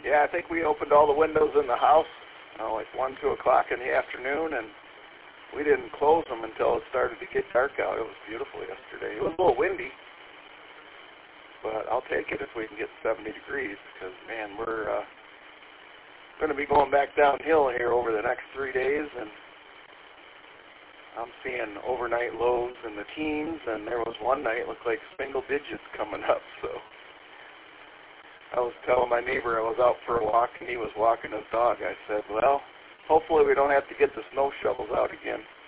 Yeah, I think we opened all the windows in the house, like 1, 2 o'clock in the afternoon, and we didn't close them until it started to get dark out. It was beautiful yesterday. It was a little windy, but I'll take it if we can get 70 degrees because, man, we're going to be going back downhill here over the next 3 days, and I'm seeing overnight lows in the teens, and there was one night looked like single digits coming up, so I was telling my neighbor I was out for a walk, and he was walking his dog. I said, well, hopefully we don't have to get the snow shovels out again.